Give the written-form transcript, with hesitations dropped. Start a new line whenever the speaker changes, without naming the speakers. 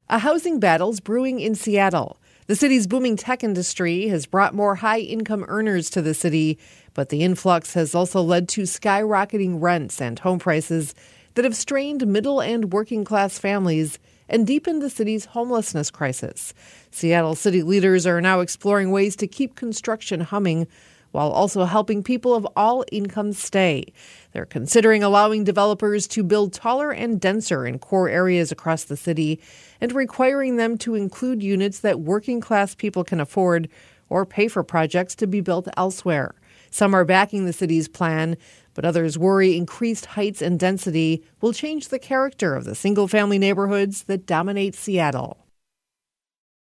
A housing battle's brewing in Seattle. The city's booming tech industry has brought more high-income earners to the city, but the influx has also led to skyrocketing rents and home prices that have strained middle and working-class families and deepened the city's homelessness crisis. Seattle city leaders are now exploring ways to keep construction humming while also helping people of all incomes stay. They're considering allowing developers to build taller and denser in core areas across the city and requiring them to include units that working-class people can afford or pay for projects to be built elsewhere. Some are backing the city's plan, but others worry increased heights and density will change the character of the single-family neighborhoods that dominate Seattle.